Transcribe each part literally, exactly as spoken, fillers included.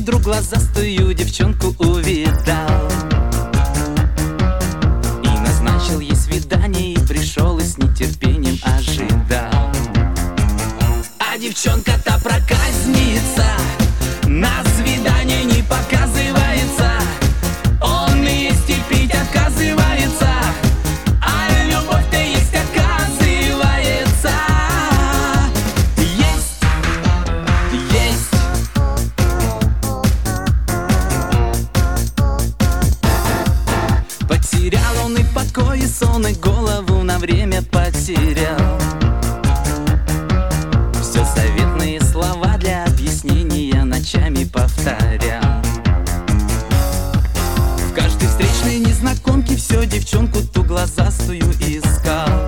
вдруг глазастую девчонку увидал и назначил ей свидание, и пришел, и с нетерпением ожидал. А девчонка-то проказница, на свидание не показывается. Он есть и пить отказывается, а любовь-то есть, оказывается. Есть, есть. Потерял он и покой, и сон, и голову на время потерял. Все заветные слова для объяснения ночами повторял. В каждой встречной незнакомке все девчонку ту глазастую искал.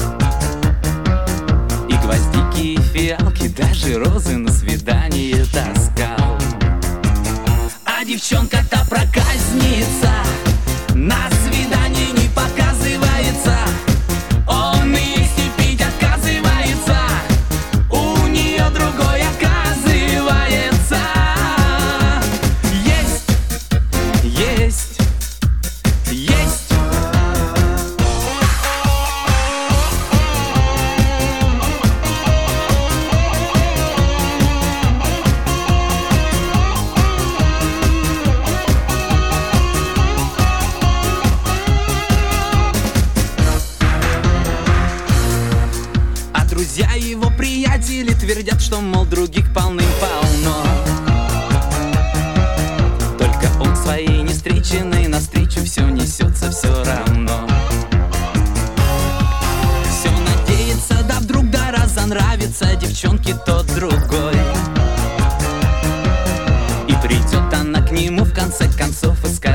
И гвоздики, и фиалки, даже розы на свидание таскал. А девчонка-то проказница, на свидание не показывается. Он есть и пить отказывается, у нее другой оказывается. Есть, есть, есть. Друзья его приятели твердят, что, мол, других полным-полно. Только он своей невстреченной навстречу все несется все равно. Все надеется, да вдруг да разонравится девчонке тот другой. И придет она к нему в конце концов и скажет: